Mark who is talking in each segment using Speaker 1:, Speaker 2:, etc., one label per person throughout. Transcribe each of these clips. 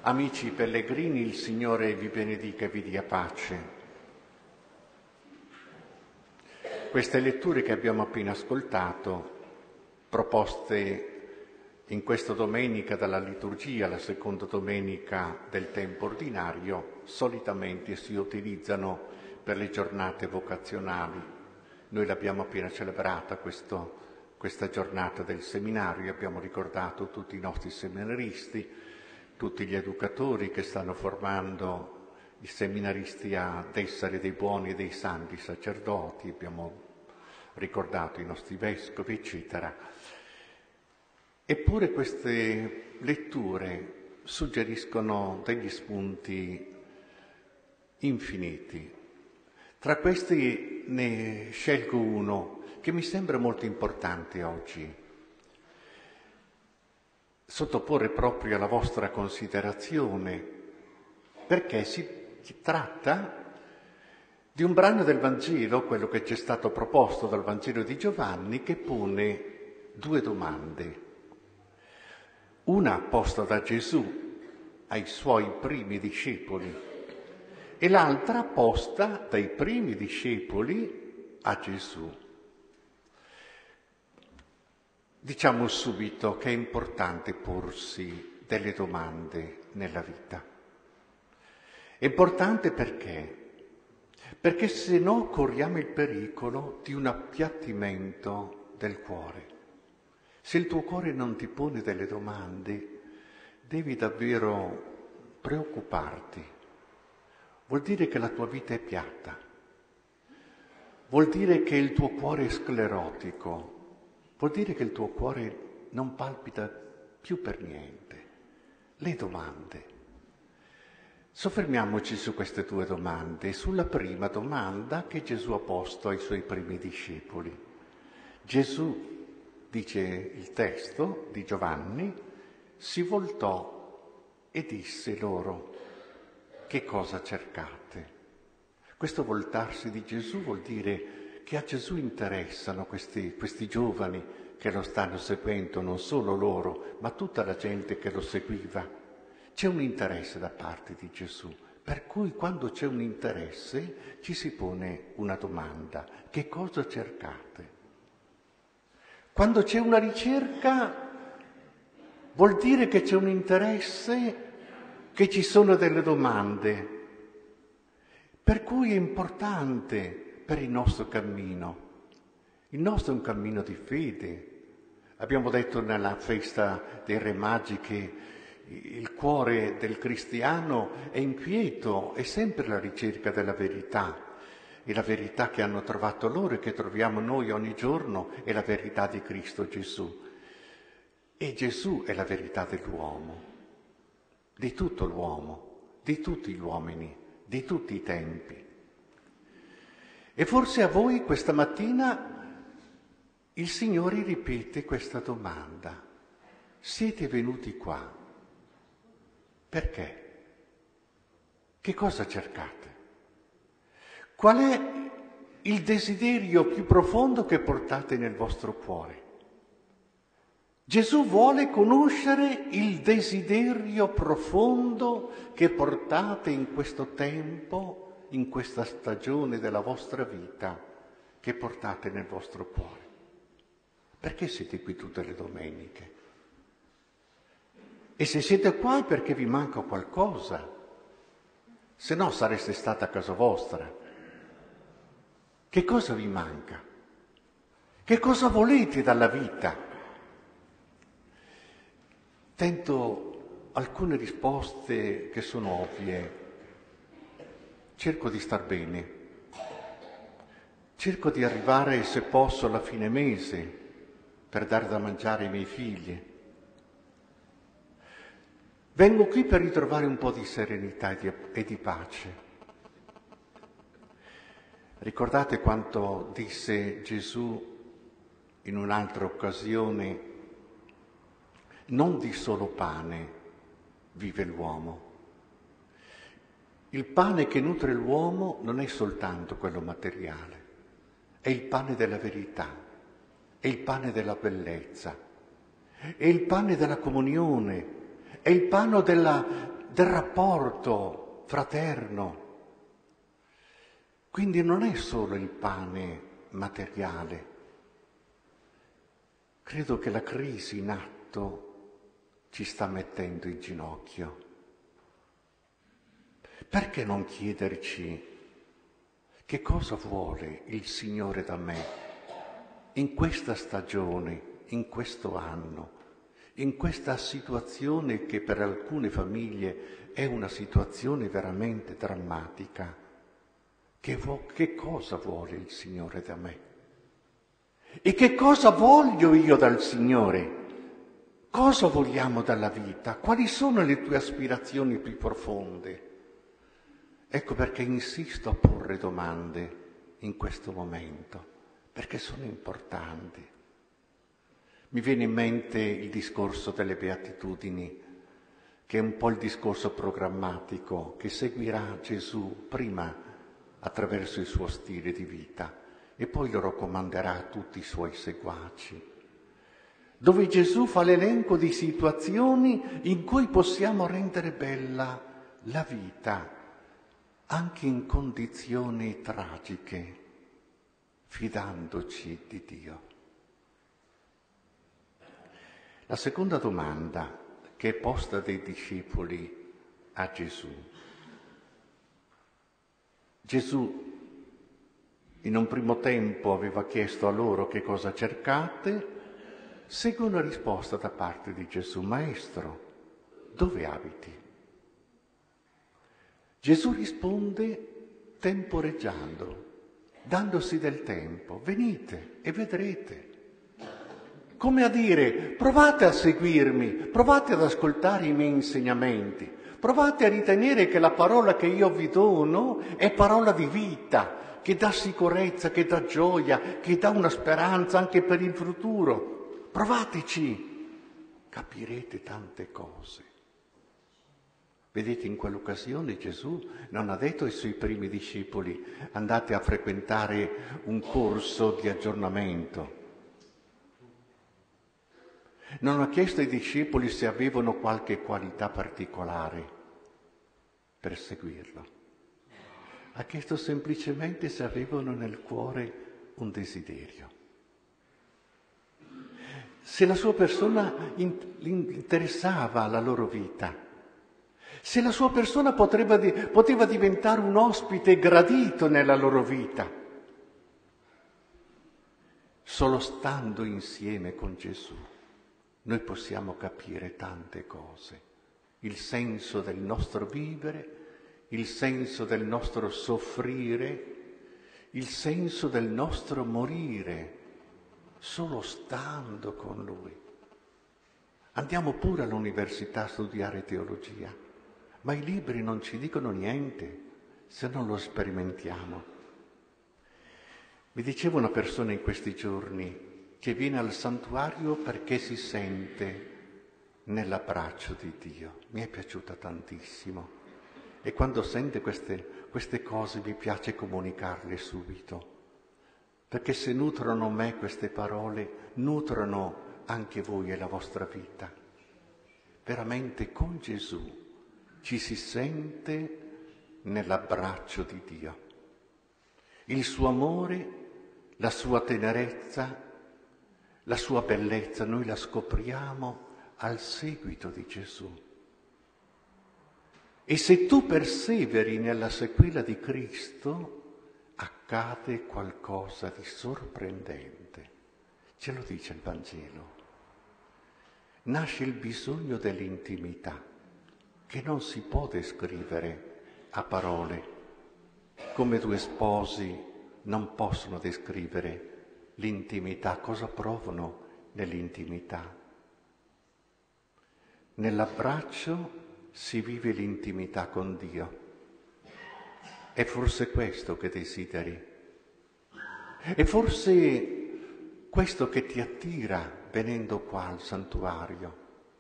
Speaker 1: Amici pellegrini, il Signore vi benedica e vi dia pace. Queste letture che abbiamo appena ascoltato, proposte in questa domenica dalla liturgia, la seconda domenica del tempo ordinario, solitamente si utilizzano per le giornate vocazionali. Noi l'abbiamo appena celebrata questa giornata del seminario, abbiamo ricordato tutti i nostri seminaristi, tutti gli educatori che stanno formando i seminaristi ad essere dei buoni e dei santi sacerdoti, abbiamo ricordato i nostri vescovi, eccetera. Eppure queste letture suggeriscono degli spunti infiniti. Tra questi ne scelgo uno che mi sembra molto importante oggi, sottoporre proprio alla vostra considerazione, perché si tratta di un brano del Vangelo, quello che ci è stato proposto dal Vangelo di Giovanni, che pone due domande. Una posta da Gesù ai suoi primi discepoli e l'altra posta dai primi discepoli a Gesù. Diciamo subito che è importante porsi delle domande nella vita. È importante perché? Perché se no corriamo il pericolo di un appiattimento del cuore. Se il tuo cuore non ti pone delle domande, devi davvero preoccuparti. Vuol dire che la tua vita è piatta. Vuol dire che il tuo cuore è sclerotico. Vuol dire che il tuo cuore non palpita più per niente. Le domande. Soffermiamoci su queste due domande. Sulla prima domanda che Gesù ha posto ai suoi primi discepoli. Gesù, dice il testo di Giovanni, si voltò e disse loro: che cosa cercate? Questo voltarsi di Gesù vuol dire che a Gesù interessano questi giovani che lo stanno seguendo, non solo loro, ma tutta la gente che lo seguiva. C'è un interesse da parte di Gesù, per cui quando c'è un interesse ci si pone una domanda: che cosa cercate? Quando c'è una ricerca vuol dire che c'è un interesse, che ci sono delle domande, per cui è importante per il nostro cammino. Il nostro è un cammino di fede. Abbiamo detto nella festa dei Re Magi che il cuore del cristiano è inquieto, è sempre la ricerca della verità. E la verità che hanno trovato loro e che troviamo noi ogni giorno è la verità di Cristo Gesù. E Gesù è la verità dell'uomo, di tutto l'uomo, di tutti gli uomini, di tutti i tempi. E forse a voi questa mattina il Signore ripete questa domanda: siete venuti qua perché? Che cosa cercate? Qual è il desiderio più profondo che portate nel vostro cuore? Gesù vuole conoscere il desiderio profondo che portate in questo tempo, in questa stagione della vostra vita, che portate nel vostro cuore. Perché siete qui tutte le domeniche? E se siete qua è perché vi manca qualcosa, se no sareste stati a casa vostra. Che cosa vi manca? Che cosa volete dalla vita? Tento alcune risposte che sono ovvie. Cerco di star bene. Cerco di arrivare, se posso, alla fine mese per dare da mangiare ai miei figli. Vengo qui per ritrovare un po' di serenità e di pace. Ricordate quanto disse Gesù in un'altra occasione: non di solo pane vive l'uomo. Il pane che nutre l'uomo non è soltanto quello materiale, è il pane della verità, è il pane della bellezza, è il pane della comunione, è il pane del rapporto fraterno. Quindi non è solo il pane materiale. Credo che la crisi in atto ci sta mettendo in ginocchio. Perché non chiederci che cosa vuole il Signore da me in questa stagione, in questo anno, in questa situazione che per alcune famiglie è una situazione veramente drammatica? Che cosa vuole il Signore da me? E che cosa voglio io dal Signore? Cosa vogliamo dalla vita? Quali sono le tue aspirazioni più profonde? Ecco perché insisto a porre domande in questo momento, perché sono importanti. Mi viene in mente il discorso delle Beatitudini, che è un po' il discorso programmatico che seguirà Gesù prima attraverso il suo stile di vita e poi lo raccomanderà a tutti i suoi seguaci, dove Gesù fa l'elenco di situazioni in cui possiamo rendere bella la vita, anche in condizioni tragiche, fidandoci di Dio. La seconda domanda che è posta dai discepoli a Gesù. Gesù in un primo tempo aveva chiesto a loro che cosa cercate, segue una risposta da parte di Gesù: Maestro, dove abiti? Gesù risponde temporeggiando, dandosi del tempo: venite e vedrete. Come a dire, provate a seguirmi, provate ad ascoltare i miei insegnamenti, provate a ritenere che la parola che io vi dono è parola di vita, che dà sicurezza, che dà gioia, che dà una speranza anche per il futuro. Provateci, capirete tante cose. Vedete, in quell'occasione Gesù non ha detto ai suoi primi discepoli: andate a frequentare un corso di aggiornamento. Non ha chiesto ai discepoli se avevano qualche qualità particolare per seguirlo. Ha chiesto semplicemente se avevano nel cuore un desiderio. Se la sua persona interessava la loro vita. Se la sua persona poteva diventare un ospite gradito nella loro vita. Solo stando insieme con Gesù noi possiamo capire tante cose, il senso del nostro vivere, il senso del nostro soffrire, il senso del nostro morire, solo stando con Lui. Andiamo pure all'università a studiare teologia, ma i libri non ci dicono niente se non lo sperimentiamo. Mi diceva una persona in questi giorni che viene al santuario perché si sente nell'abbraccio di Dio. Mi è piaciuta tantissimo e quando sente queste cose mi piace comunicarle subito, perché se nutrono me queste parole, nutrono anche voi e la vostra vita. Veramente con Gesù ci si sente nell'abbraccio di Dio. Il suo amore, la sua tenerezza, la sua bellezza, noi la scopriamo al seguito di Gesù. E se tu perseveri nella sequela di Cristo, accade qualcosa di sorprendente. Ce lo dice il Vangelo. Nasce il bisogno dell'intimità, che non si può descrivere a parole, come due sposi non possono descrivere l'intimità, cosa provano nell'intimità. Nell'abbraccio si vive l'intimità con Dio. È forse questo che desideri. È forse questo che ti attira venendo qua al santuario.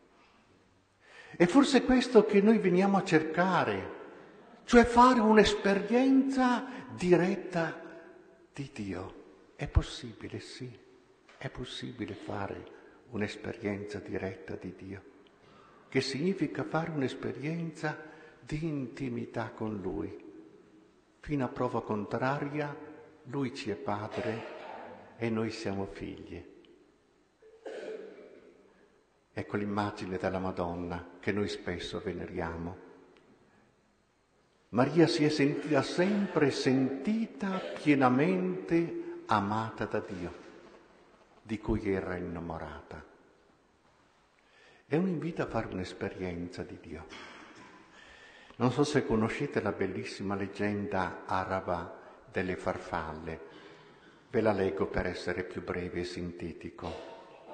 Speaker 1: È forse questo che noi veniamo a cercare, cioè fare un'esperienza diretta di Dio. È possibile, sì, è possibile fare un'esperienza diretta di Dio, che significa fare un'esperienza di intimità con Lui. Fino a prova contraria, Lui ci è padre e noi siamo figli. Ecco l'immagine della Madonna che noi spesso veneriamo. Maria si è sentita sempre sentita pienamente amata da Dio, di cui era innamorata. È un invito a fare un'esperienza di Dio. Non so se conoscete la bellissima leggenda araba delle farfalle. Ve la leggo per essere più breve e sintetico.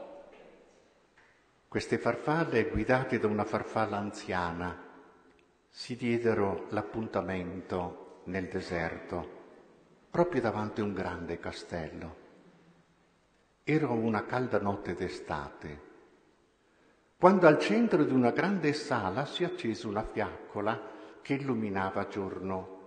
Speaker 1: Queste farfalle, guidate da una farfalla anziana, si diedero l'appuntamento nel deserto, proprio davanti a un grande castello. Era una calda notte d'estate, quando al centro di una grande sala si accese una fiaccola che illuminava giorno